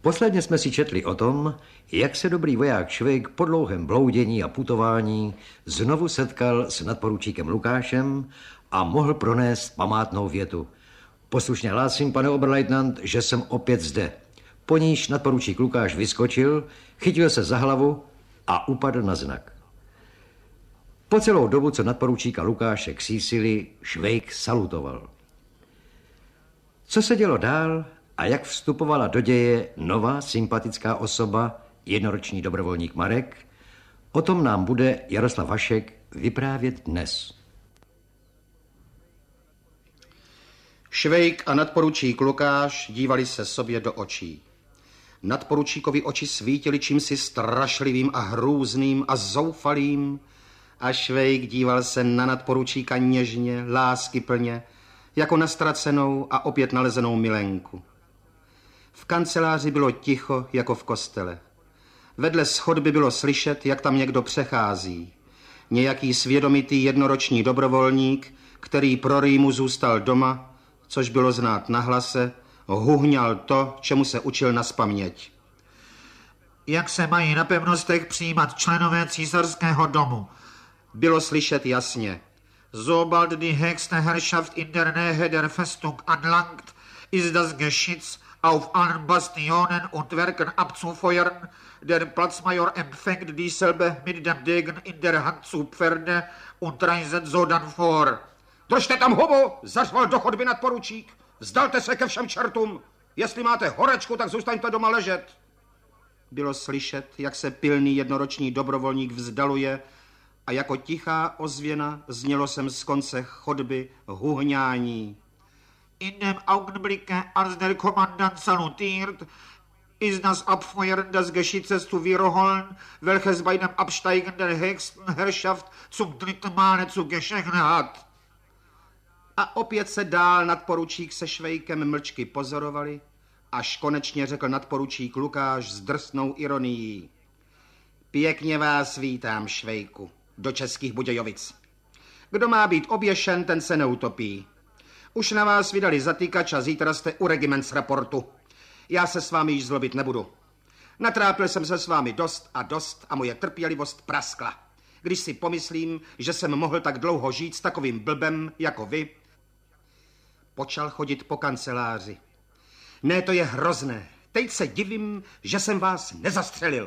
Posledně jsme si četli o tom, jak se dobrý voják Švejk po dlouhém bloudění a putování znovu setkal s nadporučíkem Lukášem a mohl pronést památnou větu. Poslušně hlásím, pane oberleutnant, že jsem opět zde. Po níž nadporučík Lukáš vyskočil, chytil se za hlavu a upadl na znak. Po celou dobu, co nadporučíka Lukáše ksísili, Švejk salutoval. Co se dělo dál a jak vstupovala do děje nová sympatická osoba, jednoroční dobrovolník Marek, o tom nám bude Jaroslav Hašek vyprávět dnes. Švejk a nadporučík Lukáš dívali se sobě do očí. Nadporučíkovi oči svítily čímsi strašlivým a hrůzným a zoufalým a Švejk díval se na nadporučíka něžně, láskyplně, jako na ztracenou a opět nalezenou milenku. V kanceláři bylo ticho jako v kostele. Vedle schodby bylo slyšet, jak tam někdo přechází. Nějaký svědomitý jednoroční dobrovolník, který pro rýmu zůstal doma, což bylo znát na hlase, huhňal to, čemu se učil nazpaměť. Jak se mají na pevnostech přijímat členové císařského domu? Bylo slyšet jasně. Sobald die höchste Herrschaft in der Nähe der Festung anlangt, ist das Geschütz auf allen Bastionen und Werken abzufeuern. Der Platzmajor empfängt dieselbe mit dem Degen in der Hand zu Pferde und reiset sodann vor. Držte tam hubu, zařval do chodby nadporučík. Vzdalte se ke všem čertům. Jestli máte horečku, tak zůstaňte doma ležet. Bylo slyšet, jak se pilný jednoroční dobrovolník vzdaluje a jako tichá ozvěna znělo sem z konce chodby huhňání. In dem Augenblicke, als der Kommandant salutiert, ist das Abfeuern des Geschützes zu wiederholen, welches bei dem Absteigen der höchsten Herrschaft zum dritten Male zu geschehen hat. A opět se dál nadporučík se Švejkem mlčky pozorovali, až konečně řekl nadporučík Lukáš s drsnou ironií. Pěkně vás vítám, Švejku, do Českých Budějovic. Kdo má být oběšen, ten se neutopí. Už na vás vydali zatýkač a zítra jste u regimentsraportu. Já se s vámi již zlobit nebudu. Natrápil jsem se s vámi dost a moje trpělivost praskla. Když si pomyslím, že jsem mohl tak dlouho žít s takovým blbem jako vy. Počal chodit po kanceláři. Ne, to je hrozné. Teď se divím, že jsem vás nezastřelil.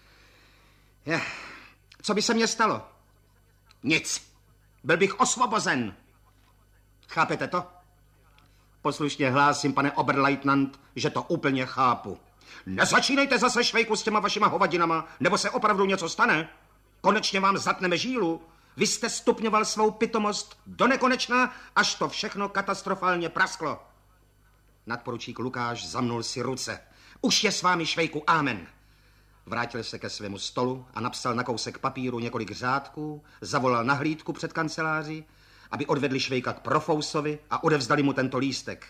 Co by se mně stalo? Nic. Byl bych osvobozen. Chápete to? Poslušně hlásím, pane oberleutnant, že to úplně chápu. Nezačínejte zase, Švejku, s těma vašima hovadinama, nebo se opravdu něco stane. Konečně vám zatneme žílu. Vy jste stupňoval svou pitomost do nekonečna, až to všechno katastrofálně prasklo. Nadporučík Lukáš zamnul si ruce. Už je s vámi, Švejku, amen. Vrátil se ke svému stolu a napsal na kousek papíru několik řádků, zavolal na hlídku před kanceláří, aby odvedli Švejka k Profousovi a odevzdali mu tento lístek.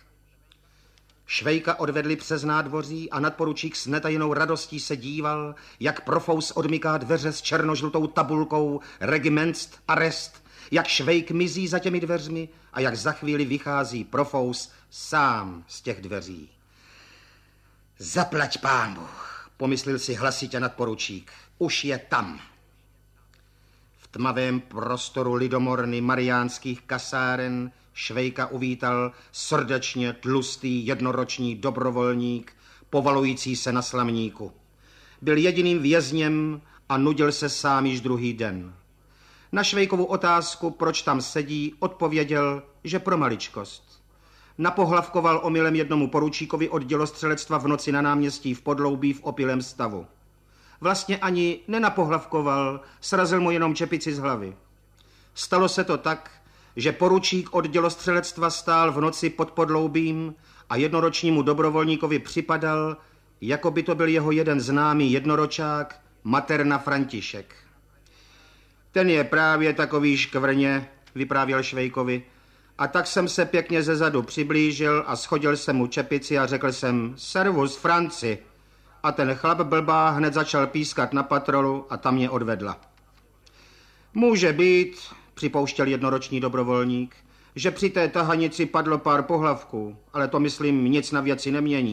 Švejka odvedli přes nádvoří a nadporučík s netajenou radostí se díval, jak Profous odmyká dveře s černožlutou tabulkou Regimentst Arrest, jak Švejk mizí za těmi dveřmi a jak za chvíli vychází Profous sám z těch dveří. Zaplať pán Bůh, pomyslel si hlasitě nadporučík, už je tam. V tmavém prostoru lidomorny mariánských kasáren Švejka uvítal srdečně tlustý jednoroční dobrovolník, povalující se na slamníku. Byl jediným vězněm a nudil se sám již druhý den. Na Švejkovu otázku, proč tam sedí, odpověděl, že pro maličkost. Napohlavkoval omylem jednomu poručíkovi od dělostřelectva v noci na náměstí v Podloubí v opilém stavu. Vlastně ani nenapohlavkoval, srazil mu jenom čepici z hlavy. Stalo se to tak, že poručík od dělostřelectva stál v noci pod Podloubím a jednoročnímu dobrovolníkovi připadal, jako by to byl jeho jeden známý jednoročák, Materna František. Ten je právě takový škvrně, vyprávěl Švejkovi, a tak jsem se pěkně zezadu přiblížil a schodil jsem mu čepici a řekl jsem servus Franci. A ten chlap blbá hned začal pískat na patrolu a tam mě odvedla. Může být, připouštěl jednoroční dobrovolník, že při té tahanici padlo pár pohlavků, ale to, myslím, nic na věci nemění.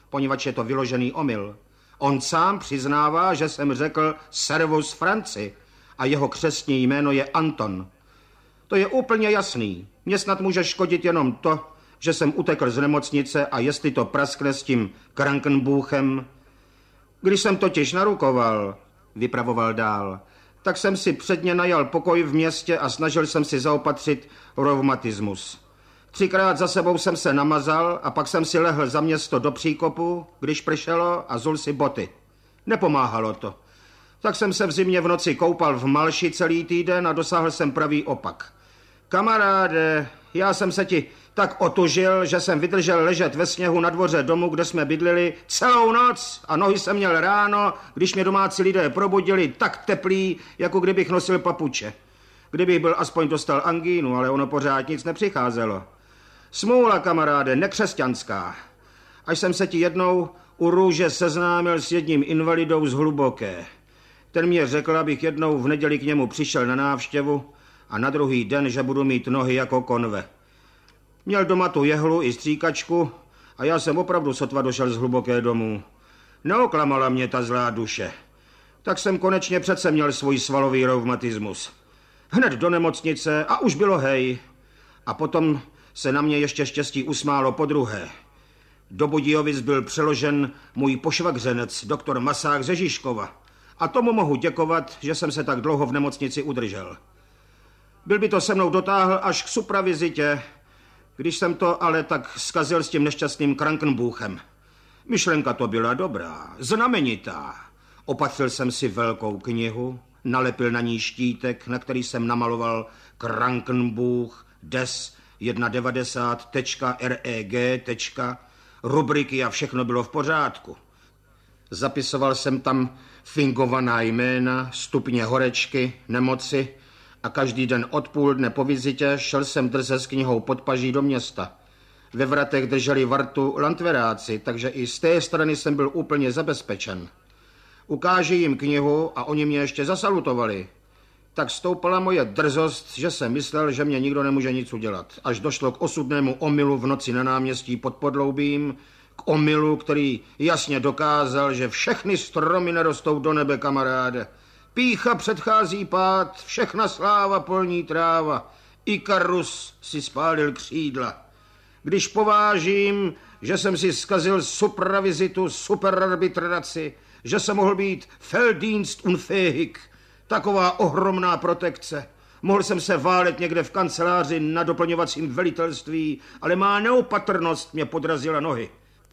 poněvadž je to vyložený omyl. On sám přiznává, že jsem řekl Servus Franci a jeho křestní jméno je Anton. To je úplně jasný. Mně snad může škodit jenom to, že jsem utekl z nemocnice a jestli to praskne s tím Krankenbuchem. Když jsem totiž narukoval, vypravoval dál, tak jsem si předně najal pokoj v městě a snažil jsem si zaopatřit reumatismus. 3krát za sebou jsem se namazal a pak jsem si lehl za město do příkopu, když pršelo, a zul si boty. Nepomáhalo to. Tak jsem se v zimě v noci koupal v Malši celý týden a dosáhl jsem pravý opak. Kamaráde, já jsem se ti tak otužil, že jsem vydržel ležet ve sněhu na dvoře domu, kde jsme bydleli, celou noc a nohy jsem měl ráno, když mě domácí lidé probudili, tak teplý, jako kdybych nosil papuče. Kdybych byl aspoň dostal angínu, ale ono pořád nic nepřicházelo. Smůla, kamaráde, nekřesťanská. Až jsem se ti jednou u Růže seznámil s jedním invalidou z Hluboké. Ten mě řekl, abych jednou v neděli k němu přišel na návštěvu a na druhý den, že budu mít nohy jako konve. Měl doma tu jehlu i stříkačku a já jsem opravdu sotva došel z Hluboké domů. Neoklamala mě ta zlá duše. Tak jsem konečně přece měl svůj svalový reumatismus. Hned do nemocnice a už bylo hej. A potom se na mě ještě štěstí usmálo podruhé. Do Budějovic byl přeložen můj pošvagřenec, doktor Masák ze Žižkova. A tomu mohu děkovat, že jsem se tak dlouho v nemocnici udržel. Byl by to se mnou dotáhl až k supravizitě, když jsem to ale tak zkazil s tím nešťastným Krankenbuchem. Myšlenka to byla dobrá, znamenitá. Opatřil jsem si velkou knihu, nalepil na ní štítek, na který jsem namaloval Krankenbuch, des 1.90.reg. Rubriky a všechno bylo v pořádku. Zapisoval jsem tam fingovaná jména, stupně horečky, nemoci a každý den od půl dne po vizitě šel jsem drze s knihou pod paží do města. Ve vratech drželi vartu lantveráci, takže i z té strany jsem byl úplně zabezpečen. Ukáži jim knihu a oni mě ještě zasalutovali. Tak stoupala moje drzost, že jsem myslel, že mě nikdo nemůže nic udělat. Až došlo k osudnému omylu v noci na náměstí pod Podloubím, k omylu, který jasně dokázal, že všechny stromy nerostou do nebe, kamaráde. Pýcha předchází pád, všechna sláva polní tráva. Ikarus si spálil křídla. Když povážím, že jsem si zkazil supravizitu, superarbitraci, že jsem mohl být Felddienst unfähig, taková ohromná protekce. Mohl jsem se válet někde v kanceláři na doplňovacím velitelství, ale má neopatrnost mě podrazila nohy.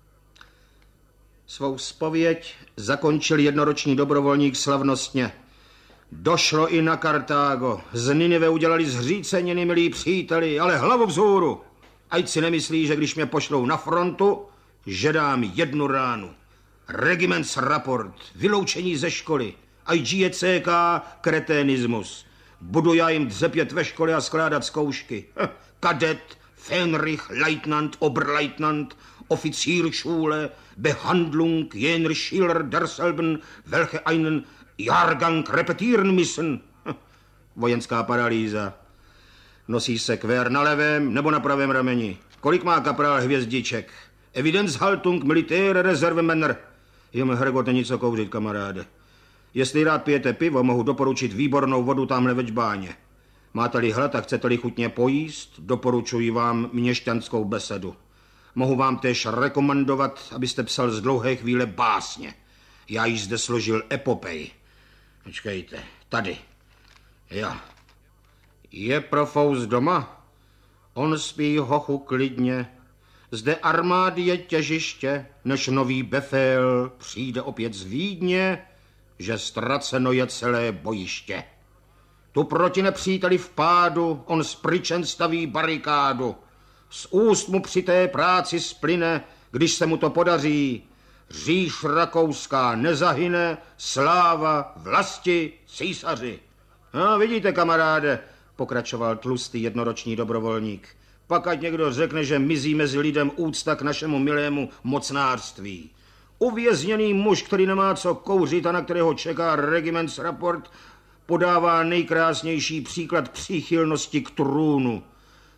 Svou zpověď zakončil jednoroční dobrovolník slavnostně. Došlo i na Kartágo. Z Ninive udělali zříceniny, milí příteli, ale hlavu vzhůru. Ať si nemyslí, že když mě pošlou na frontu, že dám jednu ránu. Regimentsrapport, vyloučení ze školy, IGCK, kreténismus. Budu já jim dřepět ve škole a skládat zkoušky. Kadet, Fähnrich, Leutnant, Oberleutnant, Offizierschule, Behandlung jener Schüler derselben, welche einen Jahrgang repetieren müssen. Vojenská paralýza. Nosí se kvér na levém nebo na pravém rameni. Kolik má kaprál hvězdiček? Evidenzhaltung Militäre Reservemänner. Jim Hrgot není co kouřit, kamaráde. Jestli rád pijete pivo, mohu doporučit výbornou vodu tamhle ve Čbáně. Máte-li hlad a chcete-li chutně pojíst, doporučuji vám měšťanskou besedu. Mohu vám též rekomendovat, abyste psal z dlouhé chvíle básně. Já již zde složil epopej. Počkejte, tady. Jo. Je Profaus doma? On spí hochu klidně. Zde armády je těžiště, než nový befél přijde opět z Vídně, že ztraceno je celé bojiště. Tu proti nepříteli v pádu, on z pryčen staví barikádu. Z úst mu při té práci splyne, když se mu to podaří. Říš rakouská nezahyne, sláva vlasti císaři. No, vidíte, kamaráde, pokračoval tlustý jednoroční dobrovolník. Pak ať někdo řekne, že mizí mezi lidem úcta k našemu milému mocnářství. Uvězněný muž, který nemá co kouřit a na kterého čeká regimentsrapport, podává nejkrásnější příklad příchylnosti k trůnu.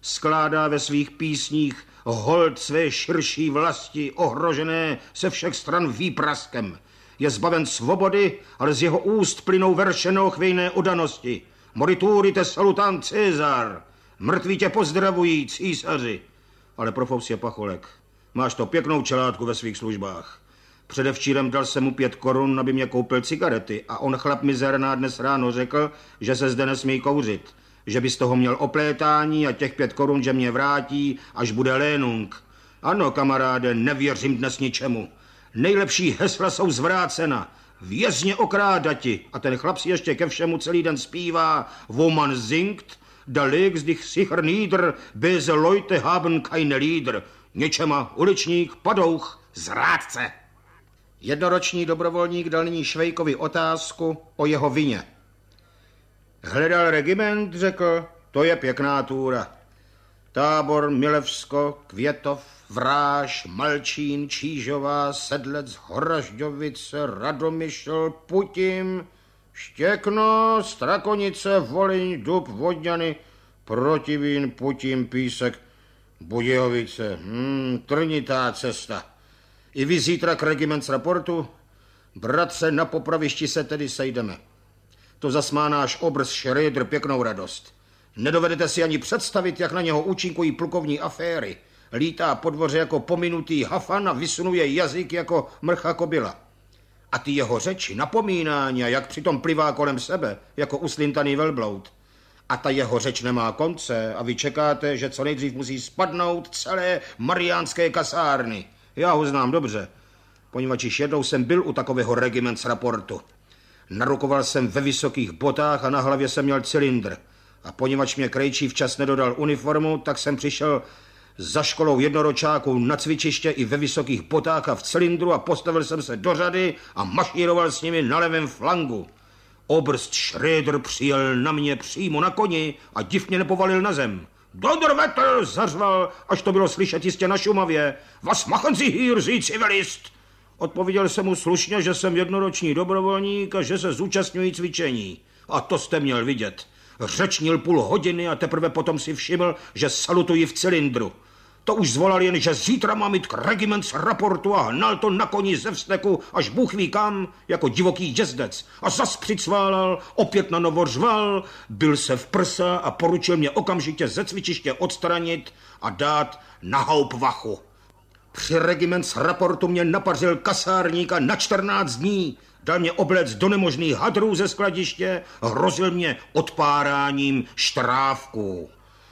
skládá ve svých písních hold své širší vlasti, ohrožené se všech stran výpraskem. Je zbaven svobody, ale z jeho úst plynou verše neochvějné odanosti. Moriturite salutant Cezar. Mrtví tě pozdravují, císaři. Ale profous je pacholek. Máš to pěknou čelátku ve svých službách. Předevčírem dal jsem mu 5 korun, aby mě koupil cigarety a on chlap mizerná dnes ráno řekl, že se zde nesmí kouřit. Že by z toho měl oplétání a těch 5 korun, že mě vrátí, až bude lénung. Ano, kamaráde, nevěřím dnes ničemu. Nejlepší hesla jsou zvrácena. Vězně okrádati. A ten chlap si ještě ke všemu celý den zpívá. Wo man singt, da legt sich sicher nieder, böse Leute haben keine Lieder. Něčema uličník, padouch, zrádce. Jednoroční dobrovolník dal nyní Švejkovi otázku o jeho vině. Hledal regiment, řekl, to je pěkná túra. Tábor, Milevsko, Květov, Vráž, Malčín, Čížová, Sedlec, Horažďovice, Radomyšl, Putim, Štěkno, Strakonice, Volyň, Dub, Vodňany, Protivín, Putim, Písek, Budějovice, trnitá cesta. I vy zítra k regiment z raportu? Bratře, na popravišti se tedy sejdeme. To zas má náš obrz Schröder pěknou radost. Nedovedete si ani představit, jak na něho účinkují plukovní aféry. Lítá po dvoře jako pominutý hafan a vysunuje jazyk jako mrcha kobila. A ty jeho řeči, napomínání, jak přitom plivá kolem sebe, jako uslintaný velbloud. A ta jeho řeč nemá konce a vy čekáte, že co nejdřív musí spadnout celé mariánské kasárny. Já ho znám dobře, poněvadž již jednou jsem byl u takového regiment z raportu. Narukoval jsem ve vysokých botách a na hlavě jsem měl cylindr. A poněvadž mě krejčí včas nedodal uniformu, tak jsem přišel za školou jednoročáků na cvičiště i ve vysokých botách a v cylindru a postavil jsem se do řady a mašíroval s nimi na levém flangu. Obrst Schröder přijel na mě přímo na koni a div mě nepovalil na zem. Donnerwetter, zařval, až to bylo slyšet jistě na Šumavě. Was machen Sie hier, Sie Zivilist? Odpověděl jsem mu slušně, že jsem jednoroční dobrovolník a že se zúčastňují cvičení. A to jste měl vidět. Řečnil půl hodiny a teprve potom si všiml, že salutuji v cylindru. To už zvolal jen, že zítra mám jít k regiment z raportu a hnal to na koni ze vzteku až Bůh ví kam, jako divoký jezdec. A zas přicválal, opět na novo řval, bil se v prsa a poručil mě okamžitě ze cvičiště odstranit a dát na hauptwachu. Při regiment z raportu mě napařil kasárníka na 14 dní. Dal mě oblec do nemožných hadrů ze skladiště, hrozil mě odpáráním štrávků.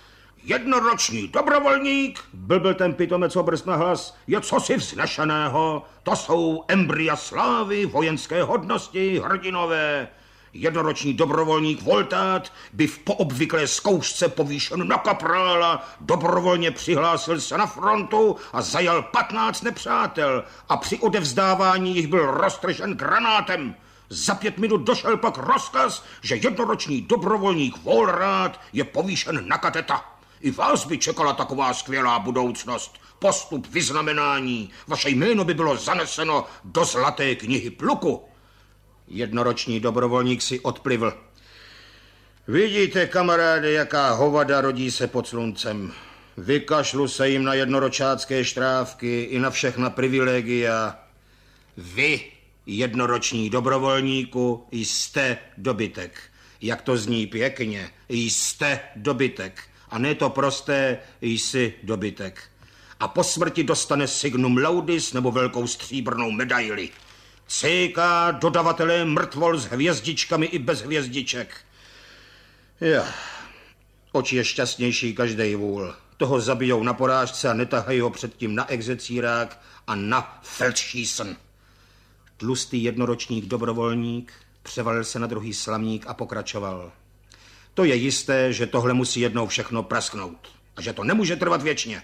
Jednoroční dobrovolník, blbil ten pitomec obrst na hlas, je cosi vznešeného. To jsou embrya slávy, vojenské hodnosti, hrdinové. Jednoroční dobrovolník Voltát by v poobvyklé zkoušce povýšen na kaprála dobrovolně přihlásil se na frontu a zajal 15 nepřátel a při odevzdávání jich byl roztržen granátem. Za 5 minut došel pak rozkaz, že jednoroční dobrovolník Volrát je povýšen na kadeta. I vás by čekala taková skvělá budoucnost. Postup, vyznamenání. Vaše jméno by bylo zaneseno do zlaté knihy pluku. Jednoroční dobrovolník si odplivl. Vidíte, kamaráde, jaká hovada rodí se pod sluncem. Vykašlu se jim na jednoročácké štrávky i na všechna privilegia. Vy, jednoroční dobrovolníku, jste dobytek. Jak to zní pěkně, jste dobytek. A ne to prosté, jsi dobytek. A po smrti dostane signum laudis nebo velkou stříbrnou medaili. CK dodavatelé mrtvol s hvězdičkami i bez hvězdiček. Ja, oči je šťastnější každej vůl. Toho zabijou na porážce a netahají ho předtím na execírák a na Feldschießen. Tlustý jednoročník dobrovolník převalil se na druhý slamník a pokračoval. To je jisté, že tohle musí jednou všechno prasknout a že to nemůže trvat věčně.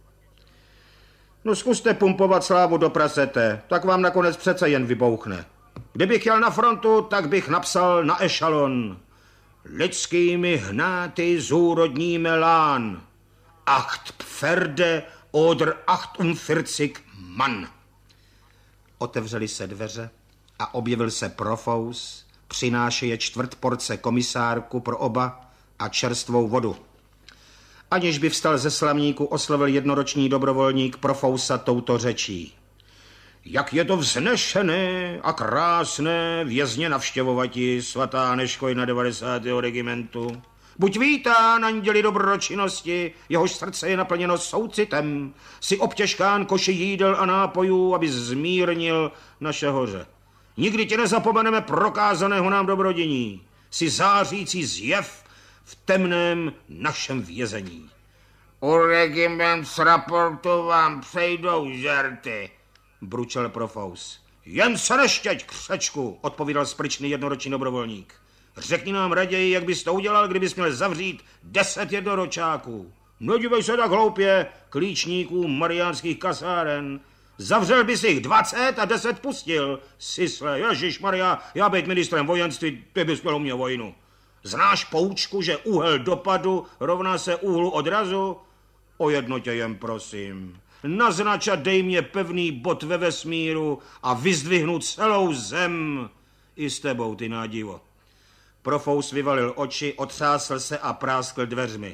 No zkuste pumpovat slávu do prasete, tak vám nakonec přece jen vybouchne. Kdybych jel na frontu, tak bych napsal na ešalon. Lidskými hnáty zúrodníme lán. 8 Pferde oder 48 Mann. Otevřely se dveře a objevil se profous, přinášeje 1/4 porce komisárku pro oba a čerstvou vodu. Aniž by vstal ze slamníku, oslovil jednoroční dobrovolník Profousa touto řečí. Jak je to vznešené a krásné vězně navštěvovati, svatá Neškojna 90. regimentu. Buď vítán, anděli dobročinnosti, jehož srdce je naplněno soucitem, si obtěžkán koši jídel a nápojů, aby zmírnil naše hoře. Nikdy tě nezapomeneme prokázaného nám dobrodění, si zářící zjev v temném našem vězení. U regiment z raportu vám přejdou žerty, bručel Profous. Jen se neštěť, křečku, odpovídal spryčný jednoroční dobrovolník. Řekni nám raději, jak bys to udělal, kdybys měl zavřít 10 jednoročáků. Nedívej se tak hloupě, klíčníků mariánských kasáren. Zavřel bys jich 20 a 10 pustil. Sisle, ježišmarja, já být ministrem vojenství, ty bys měl u mě vojnu. Znáš poučku, že úhel dopadu rovná se úhlu odrazu? O jedno tě jen prosím. Naznač a dej mě pevný bod ve vesmíru a vyzdvihnu celou zem. I s tebou, ty nádivo. Profous vyvalil oči, otřásl se a práskl dveřmi.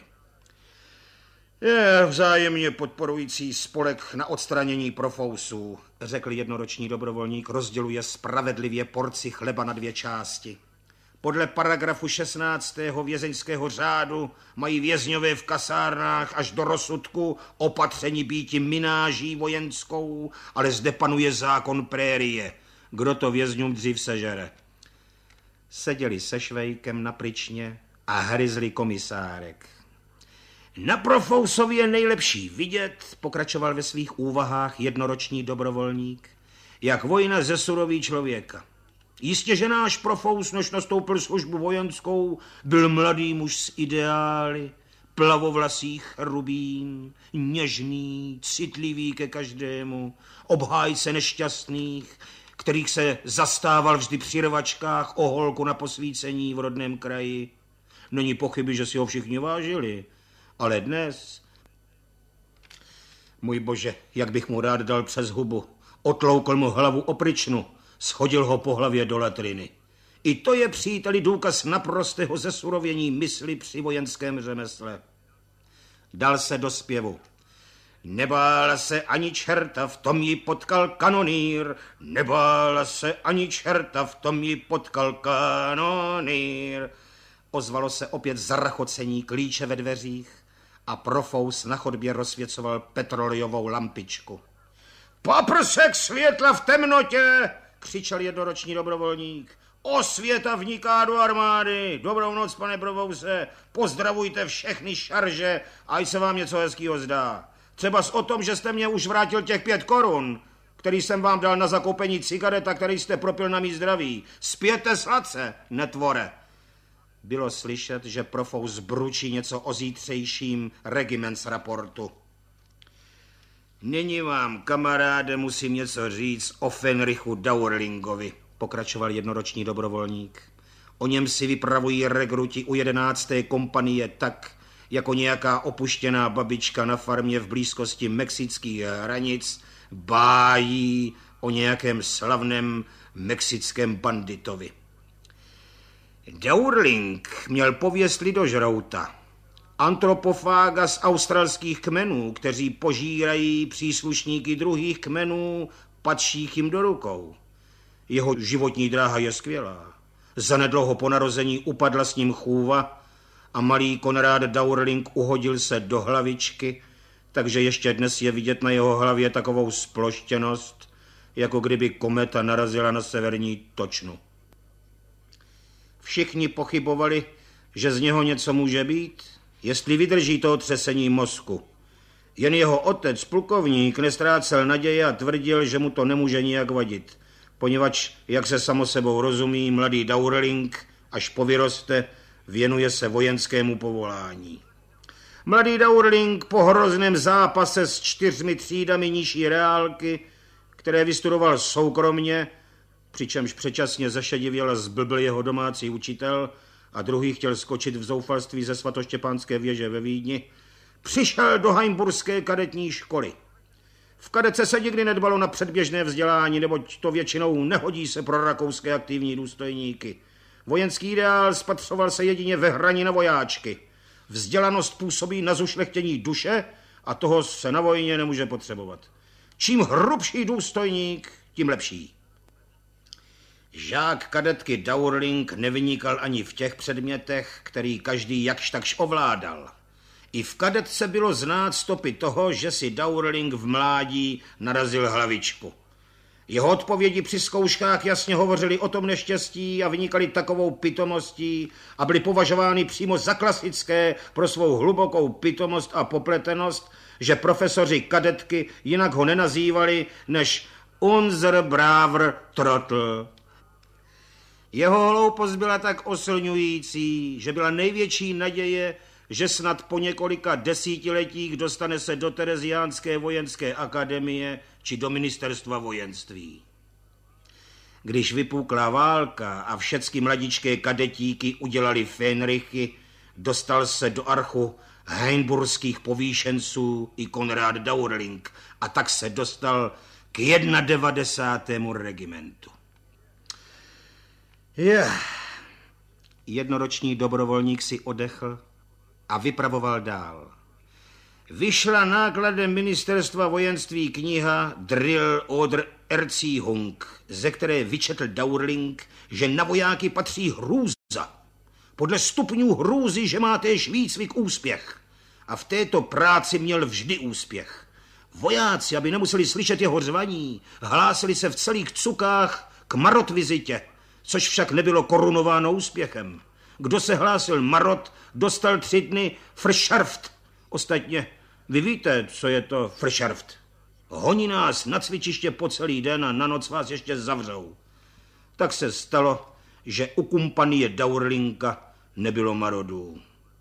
Je vzájemně podporující spolek na odstranění Profousů, řekl jednoroční dobrovolník, rozděluje spravedlivě porci chleba na 2 části. Podle paragrafu 16. vězeňského řádu mají vězňové v kasárnách až do rozsudku opatření býti mináží vojenskou, ale zde panuje zákon prérie. Kdo to vězňům dřív sežere? Seděli se Švejkem na pryčně a hryzli komisárek. Na Profousovi je nejlepší vidět, pokračoval ve svých úvahách jednoroční dobrovolník, jak vojna zesuroví člověka. Jistě, že náš Profous, než nastoupil službu vojenskou, byl mladý muž s ideály, plavovlasý cherubín, něžný, citlivý ke každému, obhájce nešťastných, kterých se zastával vždy při rvačkách o holku na posvícení v rodném kraji. Není pochyby, že si ho všichni vážili, ale dnes... Můj bože, jak bych mu rád dal přes hubu. Otloukl mu hlavu opryčnu, schodil ho po hlavě do latriny. I to je, příteli, důkaz naprostého zesurovění mysli při vojenském řemesle. Dal se do zpěvu. Nebála se ani čerta, v tom ji potkal kanonýr. Nebála se ani čerta, v tom ji potkal kanonýr. Ozvalo se opět zarachocení klíče ve dveřích a Profous na chodbě rozsvěcoval petrolejovou lampičku. Paprsek světla v temnotě, křičel jednoroční dobrovolník. Osvěta vniká do armády. Dobrou noc, pane Profouse. Pozdravujte všechny šarže, ať se vám něco hezkýho zdá. Třeba o tom, že jste mě už vrátil těch 5 korun, který jsem vám dal na zakoupení cigaret a který jste propil na mý zdraví. Spěte sladce, netvore. Bylo slyšet, že Profous bručí něco o zítřejším regiments raportu. Nyní vám, kamaráde, musím něco říct o Fenrichu Dauerlingovi, pokračoval jednoroční dobrovolník. O něm si vypravují rekruti u 11. kompanie tak, jako nějaká opuštěná babička na farmě v blízkosti mexických hranic bájí o nějakém slavném mexickém banditovi. Dauerling měl pověst lidožrouta, antropofága z australských kmenů, kteří požírají příslušníky druhých kmenů, patřích jim do rukou. Jeho životní dráha je skvělá. Zanedlouho po narození upadla s ním chůva a malý Konrád Dauerling uhodil se do hlavičky, takže ještě dnes je vidět na jeho hlavě takovou sploštěnost, jako kdyby kometa narazila na severní točnu. Všichni pochybovali, že z něho něco může být, jestli vydrží to otřesení mozku. Jen jeho otec, plukovník, nestrácel naděje a tvrdil, že mu to nemůže nijak vadit, poněvadž, jak se samo sebou rozumí, mladý Dauerling, až povyroste, věnuje se vojenskému povolání. Mladý Dauerling po hrozném zápase s 4 třídami nižší reálky, které vystudoval soukromně, přičemž předčasně zašedivěl a zblbl jeho domácí učitel a druhý chtěl skočit v zoufalství ze svatoštěpánské věže ve Vídni, přišel do Heimburské kadetní školy. V kadetce se nikdy nedbalo na předběžné vzdělání, neboť to většinou nehodí se pro rakouské aktivní důstojníky. Vojenský ideál spatřoval se jedině ve hraní na vojáčky. Vzdělanost působí na zušlechtění duše a toho se na vojně nemůže potřebovat. Čím hrubší důstojník, tím lepší. Žák kadetky Dauerling nevynikal ani v těch předmětech, který každý jakž takž ovládal. I v kadetce bylo znát stopy toho, že si Dauerling v mládí narazil hlavičku. Jeho odpovědi při zkouškách jasně hovořily o tom neštěstí a vynikaly takovou pitomostí a byly považovány přímo za klasické pro svou hlubokou pitomost a popletenost, že profesoři kadetky jinak ho nenazývali než unser braver Trottel. Jeho hloupost byla tak oslňující, že byla největší naděje, že snad po několika desítiletích dostane se do Tereziánské vojenské akademie či do ministerstva vojenství. Když vypukla válka a všecky mladičké kadetíky udělali Fenrichy, dostal se do archu heinburských povýšenců i Konrad Dauerling a tak se dostal k 91. regimentu. Jednoroční dobrovolník si odechl a vypravoval dál. Vyšla nákladem ministerstva vojenství kniha Drill oder Erziehung, ze které vyčetl Dauerling, že na vojáky patří hrůza. Podle stupňů hrůzy, že má též výcvik úspěch. A v této práci měl vždy úspěch. Vojáci, aby nemuseli slyšet jeho řvaní, hlásili se v celých cukách k marotvizitě, což však nebylo korunováno úspěchem. Kdo se hlásil marot, dostal 3 dny Verscharft. Ostatně, vy víte, co je to Verscharft. Honí nás na cvičiště po celý den a na noc vás ještě zavřou. Tak se stalo, že u kompanie Dauerlinga nebylo marodů.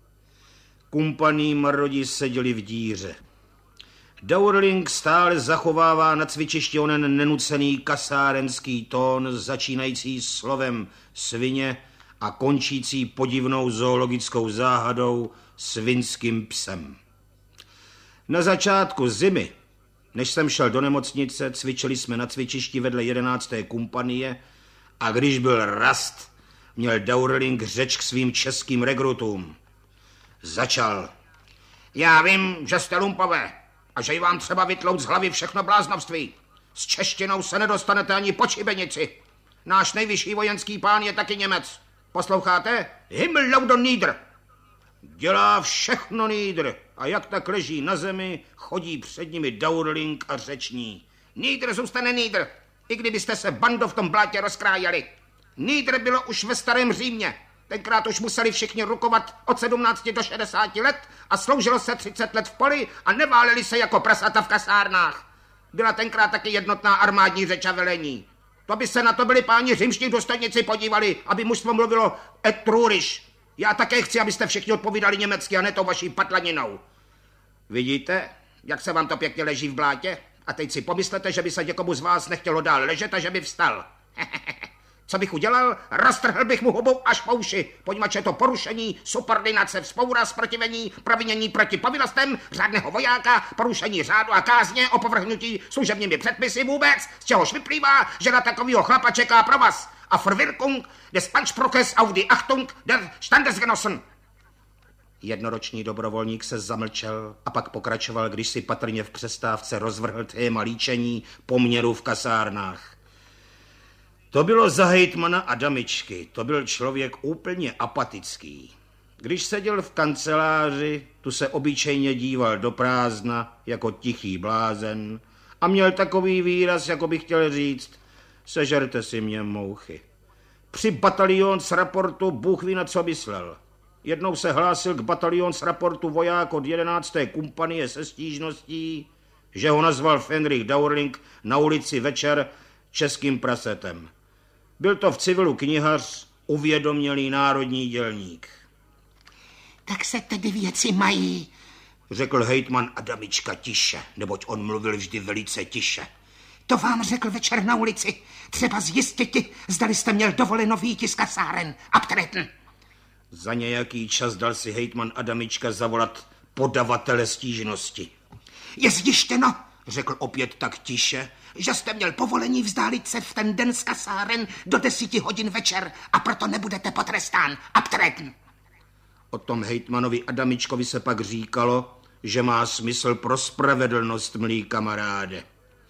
Kumpaní marodi seděli v díře. Dauerling stále zachovává na cvičišti onen nenucený kasárenský tón, začínající slovem svině a končící podivnou zoologickou záhadou svinským psem. Na začátku zimy, než jsem šel do nemocnice, cvičili jsme na cvičišti vedle 11. kompanie a když byl rast, měl Dauerling řeč k svým českým rekrutům. Začal. Já vím, že jste lumpové a že vám třeba vytlout z hlavy všechno bláznovství. S češtinou se nedostanete ani po šibenici. Náš nejvyšší vojenský pán je taky Němec. Posloucháte? Himmellouder Nieder. Dělá všechno Nieder a jak tak leží na zemi, chodí před nimi Dauerling a řeční. Nieder zůstane Nieder, i kdybyste se bando v tom blátě rozkrájeli. Nieder bylo už ve starém Římě. Tenkrát už museli všichni rukovat od 17 do 60 let a sloužilo se 30 let v poli a neváleli se jako prasata v kasárnách. Byla tenkrát taky jednotná armádní řeč a velení. To by se na to byli páni římští důstojníci podívali, aby mužstvo mluvilo etruriš. Já také chci, abyste všichni odpovídali německy a ne to vaší patlaninou. Vidíte, jak se vám to pěkně leží v blátě? A teď si pomyslete, že by se někomu z vás nechtělo dál ležet a že by vstal. Co bych udělal? Roztrhl bych mu hubu až po uši, poněvadž je to porušení subordinace, vzpoura, zprotivení, provinění proti povinnostem řádného vojáka, porušení řádu a kázně, opovrhnutí služebními předpisy vůbec, z čehož vyplývá, že na takovýho chlapa čeká provaz a Verwirkung des Anspruches auf die Achtung der Standesgenossen. Jednoroční dobrovolník se zamlčel a pak pokračoval, když si patrně v přestávce rozvrhl téma líčení poměru v kasárnách. To bylo za hejtmana Adamičky, to byl člověk úplně apatický. Když seděl v kanceláři, tu se obyčejně díval do prázdna jako tichý blázen a měl takový výraz, jako by chtěl říct, sežerte si mě mouchy. Při batalionsraportu Bůh ví, na co myslel. Jednou se hlásil k batalionsraportu voják od 11. kompanie se stížností, že ho nazval Fenrich Dauerling na ulici večer českým prasetem. Byl to v civilu knihař, uvědomělý národní dělník. Tak se tedy věci mají, řekl hejtman Adamička tiše, neboť on mluvil vždy velice tiše. To vám řekl večer na ulici. Třeba zjistěti, zdali jste měl dovoleno výjít z kasáren. Abtreten. Za nějaký čas dal si hejtman Adamička zavolat podavatele stížnosti. Je zjištěno, řekl opět tak tiše, že jste měl povolení vzdálit se v ten den z kasáren do 10 hodin večer a proto nebudete potrestán. Abtreten. O tom hejtmanovi Adamičkovi se pak říkalo, že má smysl pro spravedlnost, mlý kamaráde.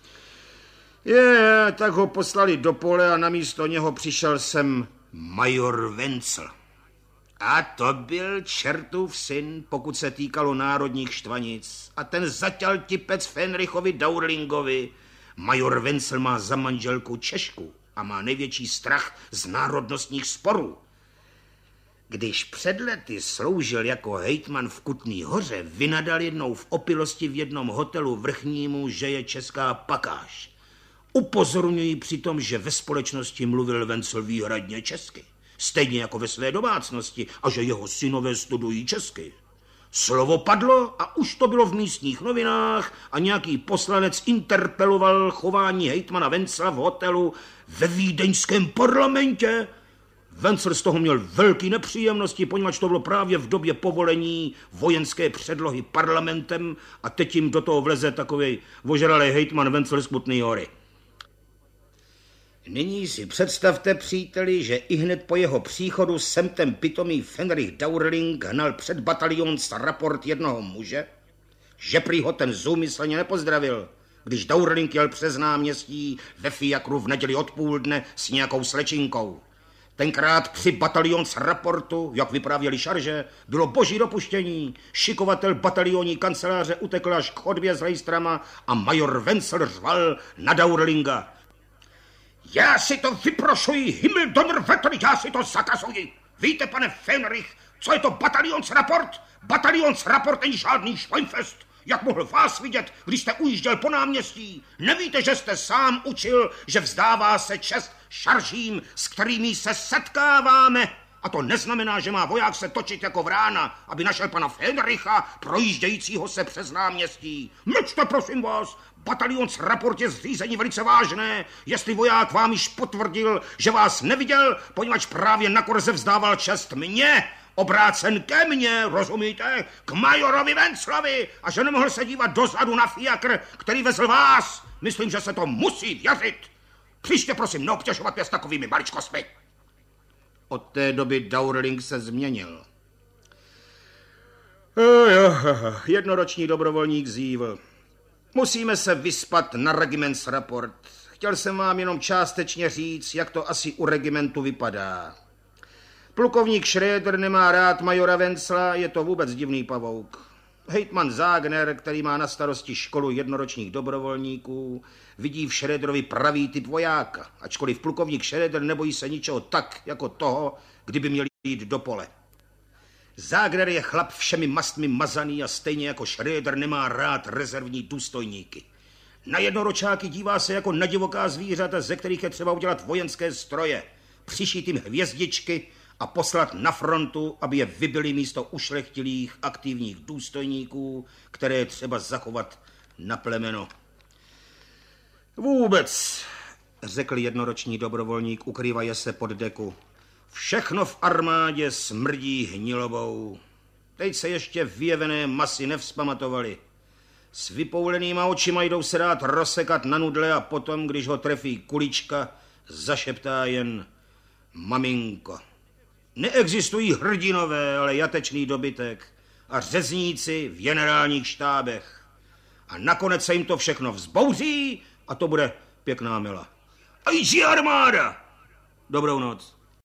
Tak ho poslali do pole a namísto něho přišel sem major Vencel. A to byl čertův syn, pokud se týkalo národních štvanic. A ten zaťal tipec Fenrichovi Daurlingovi. Major Vencel má za manželku Češku a má největší strach z národnostních sporů. Když před lety sloužil jako hejtman v Kutný Hoře, vynadal jednou v opilosti v jednom hotelu vrchnímu, že je česká pakáž. Upozorňuji přitom, že ve společnosti mluvil Vencel výhradně česky, stejně jako ve své domácnosti, a že jeho synové studují česky. Slovo padlo a už to bylo v místních novinách a nějaký poslanec interpeloval chování hejtmana Vencla v hotelu ve vídeňském parlamentě. Vencel z toho měl velké nepříjemnosti, poněvadž to bylo právě v době povolení vojenské předlohy parlamentem a teď jim do toho vleze takovej ožralej hejtman Vencel z Kutný Hory. Nyní si představte, příteli, že ihned po jeho příchodu sem ten pitomý Fenrich Daurling hnal před batalion raport jednoho muže, že prý ho ten zúmyslně nepozdravil, když Daurling jel přes náměstí ve fiakru v neděli odpoledne s nějakou slečinkou. Tenkrát při batalion raportu, jak vyprávěli šarže, bylo boží dopuštění. Šikovatel batalionní kanceláře utekl až k chodbě s lejstrama a major Vencel řval na Daurlinga. Já si to vyprošuji, Himmel Donnerwetter, já si to zakazuji. Víte, pane Fenrich, co je to batalions raport? Batalions raport není žádný Schweinfest. Jak mohl vás vidět, když jste ujížděl po náměstí? Nevíte, že jste sám učil, že vzdává se čest šaržím, s kterými se setkáváme? A to neznamená, že má voják se točit jako vrána, aby našel pana Fenricha, projíždějícího se přes náměstí. Mlčte, prosím vás, batalions raport je zřízení velice vážné. Jestli voják vám již potvrdil, že vás neviděl, poněvadž právě na korze vzdával čest mně, obrácen ke mně, rozumíte, k majorovi Venclovi, a že nemohl se dívat dozadu na fiakr, který vezl vás. Myslím, že se to musí věřit. Příště prosím neobtěžovat mě s takovými maličkostmi. Od té doby Daurling se změnil. Jednoroční dobrovolník zívl. Musíme se vyspat na regiments raport. Chtěl jsem vám jenom částečně říct, jak to asi u regimentu vypadá. Plukovník Schröder nemá rád majora Vencla, je to vůbec divný pavouk. Hejtman Zágner, který má na starosti školu jednoročních dobrovolníků, vidí v Schröderovi pravý typ vojáka, ačkoliv plukovník Schröder nebojí se ničeho tak, jako toho, kdyby měl jít do pole. Zágner je chlap všemi mastmi mazaný a stejně jako Schröder nemá rád rezervní důstojníky. Na jednoročáky dívá se jako na divoká zvířata, ze kterých je třeba udělat vojenské stroje, přišít jim hvězdičky a poslat na frontu, aby je vybili místo ušlechtilých aktivních důstojníků, které je třeba zachovat na plemeno. Vůbec, řekl jednoroční dobrovolník, ukrývaje se pod deku. Všechno v armádě smrdí hnilobou. Teď se ještě vyjevené masy nevzpamatovali. S vypoulenýma očima jdou se dát rozsekat na nudle a potom, když ho trefí kulička, zašeptá jen maminko. Neexistují hrdinové, ale jatečný dobytek a řezníci v generálních štábech. A nakonec se jim to všechno vzbouří a to bude pěkná mila. A jíží armáda! Dobrou noc.